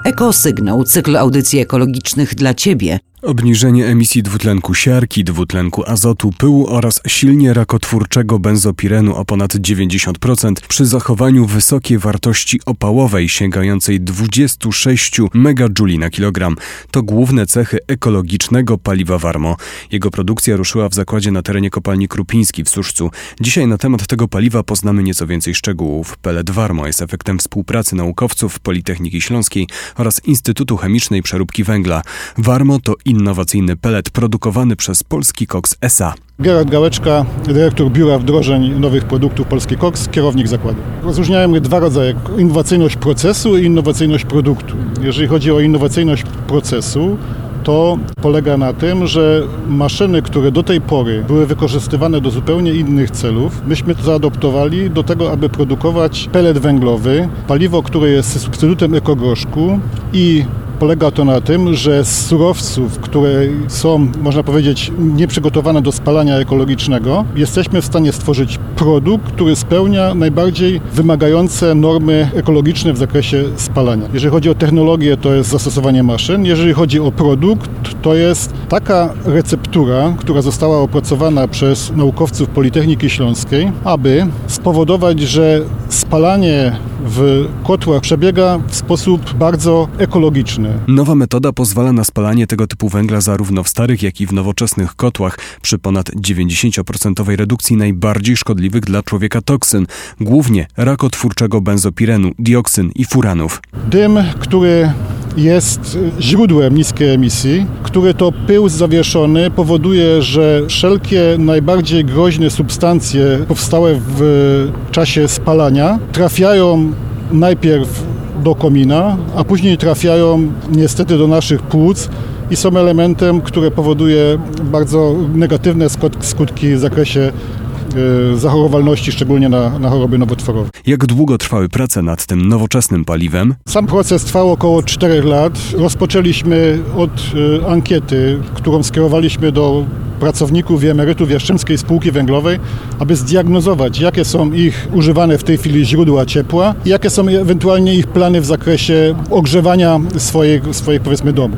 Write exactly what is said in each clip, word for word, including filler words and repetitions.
Ekosygnał, cykl audycji ekologicznych dla Ciebie. Obniżenie emisji dwutlenku siarki, dwutlenku azotu, pyłu oraz silnie rakotwórczego benzopirenu o ponad dziewięćdziesiąt procent przy zachowaniu wysokiej wartości opałowej sięgającej dwadzieścia sześć megadżuli na kilogram. To główne cechy ekologicznego paliwa Warmo. Jego produkcja ruszyła w zakładzie na terenie kopalni Krupiński w Suszcu. Dzisiaj na temat tego paliwa poznamy nieco więcej szczegółów. Pelet Warmo jest efektem współpracy naukowców Politechniki Śląskiej oraz Instytutu Chemicznej Przeróbki Węgla. Warmo to innowacyjny pelet produkowany przez Polski Koks S A. Gerard Gałeczka, dyrektor Biura Wdrożeń Nowych Produktów Polski Koks, kierownik zakładu. Rozróżniałem dwa rodzaje: innowacyjność procesu i innowacyjność produktu. Jeżeli chodzi o innowacyjność procesu, to polega na tym, że maszyny, które do tej pory były wykorzystywane do zupełnie innych celów, myśmy to zaadoptowali do tego, aby produkować pelet węglowy, paliwo, które jest substytutem ekogroszku, i polega to na tym, że z surowców, które są, można powiedzieć, nieprzygotowane do spalania ekologicznego, jesteśmy w stanie stworzyć produkt, który spełnia najbardziej wymagające normy ekologiczne w zakresie spalania. Jeżeli chodzi o technologię, to jest zastosowanie maszyn. Jeżeli chodzi o produkt, to jest taka receptura, która została opracowana przez naukowców Politechniki Śląskiej, aby spowodować, że spalanie w kotłach przebiega w sposób bardzo ekologiczny. Nowa metoda pozwala na spalanie tego typu węgla zarówno w starych, jak i w nowoczesnych kotłach przy ponad dziewięćdziesiąt procent redukcji najbardziej szkodliwych dla człowieka toksyn, głównie rakotwórczego benzopirenu, dioksyn i furanów. Dym, który jest źródłem niskiej emisji, który to pył zawieszony powoduje, że wszelkie najbardziej groźne substancje powstałe w czasie spalania trafiają najpierw do komina, a później trafiają niestety do naszych płuc i są elementem, które powoduje bardzo negatywne skutki w zakresie zachorowalności, szczególnie na, na choroby nowotworowe. Jak długo trwały prace nad tym nowoczesnym paliwem? Sam proces trwał około czterech lat. Rozpoczęliśmy od y, ankiety, którą skierowaliśmy do pracowników i emerytów Jastrzębskiej Spółki Węglowej, aby zdiagnozować, jakie są ich używane w tej chwili źródła ciepła i jakie są ewentualnie ich plany w zakresie ogrzewania swoich, swoich powiedzmy domów.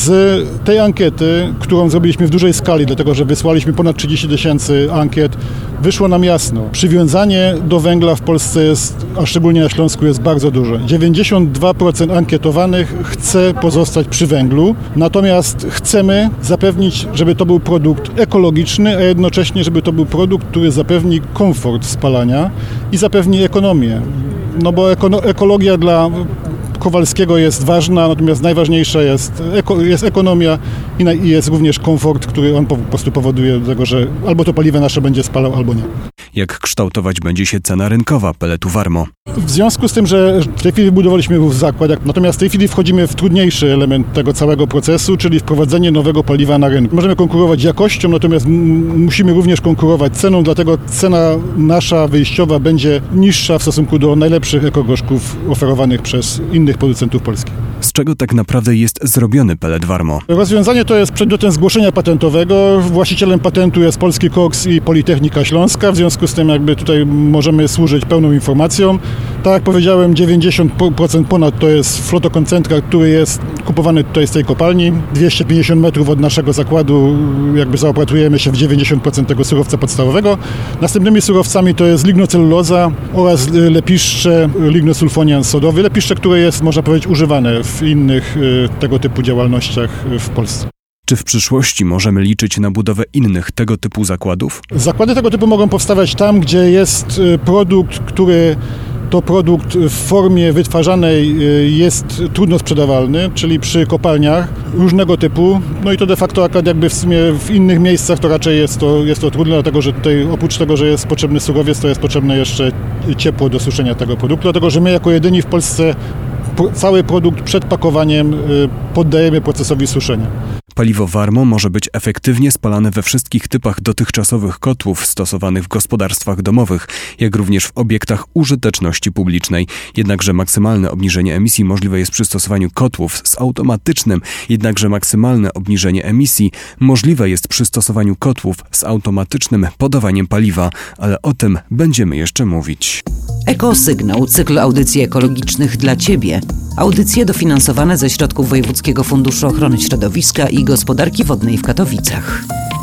Z tej ankiety, którą zrobiliśmy w dużej skali, dlatego że wysłaliśmy ponad trzydzieści tysięcy ankiet, wyszło nam jasno. Przywiązanie do węgla w Polsce jest, a szczególnie na Śląsku, jest bardzo duże. dziewięćdziesiąt dwa procent ankietowanych chce pozostać przy węglu, natomiast chcemy zapewnić, żeby to był produkt ekologiczny, a jednocześnie, żeby to był produkt, który zapewni komfort spalania i zapewni ekonomię. No bo eko- ekologia dla Kowalskiego jest ważna, natomiast najważniejsza jest, eko, jest ekonomia i, na, i jest również komfort, który on po prostu powoduje do tego, że albo to paliwo nasze będzie spalał, albo nie. Jak kształtować będzie się cena rynkowa peletu Warmo? W związku z tym, że w tej chwili wybudowaliśmy zakład, natomiast w tej chwili wchodzimy w trudniejszy element tego całego procesu, czyli wprowadzenie nowego paliwa na rynek. Możemy konkurować jakością, natomiast m- musimy również konkurować ceną, dlatego cena nasza wyjściowa będzie niższa w stosunku do najlepszych ekogroszków oferowanych przez innych producentów polskich. Z czego tak naprawdę jest zrobiony pelet Warmo? Rozwiązanie to jest przedmiotem zgłoszenia patentowego. Właścicielem patentu jest Polski Koks i Politechnika Śląska. W związku z tym jakby tutaj możemy służyć pełną informacją. Tak jak powiedziałem, dziewięćdziesiąt procent ponad to jest flotokoncentrat, który jest kupowany tutaj z tej kopalni. dwieście pięćdziesiąt metrów od naszego zakładu jakby zaopatrujemy się w dziewięćdziesiąt procent tego surowca podstawowego. Następnymi surowcami to jest lignoceluloza oraz lepiszcze lignosulfonian sodowy. Lepiszcze, które jest, można powiedzieć, używane w innych tego typu działalnościach w Polsce. Czy w przyszłości możemy liczyć na budowę innych tego typu zakładów? Zakłady tego typu mogą powstawać tam, gdzie jest produkt, który to produkt w formie wytwarzanej jest trudno sprzedawalny, czyli przy kopalniach różnego typu. No i to de facto akurat jakby w sumie w innych miejscach to raczej jest to, jest to trudne, dlatego że tutaj oprócz tego, że jest potrzebny surowiec, to jest potrzebne jeszcze ciepło do suszenia tego produktu, dlatego że my jako jedyni w Polsce cały produkt przed pakowaniem poddajemy procesowi suszenia. Paliwo Warmo może być efektywnie spalane we wszystkich typach dotychczasowych kotłów stosowanych w gospodarstwach domowych, jak również w obiektach użyteczności publicznej. Jednakże maksymalne obniżenie emisji możliwe jest przy stosowaniu kotłów z automatycznym, jednakże maksymalne obniżenie emisji możliwe jest przy stosowaniu kotłów z automatycznym podawaniem paliwa, ale o tym będziemy jeszcze mówić. Ekosygnał, cykl audycji ekologicznych dla Ciebie. Audycje dofinansowane ze środków Wojewódzkiego Funduszu Ochrony Środowiska i Gospodarki Wodnej w Katowicach.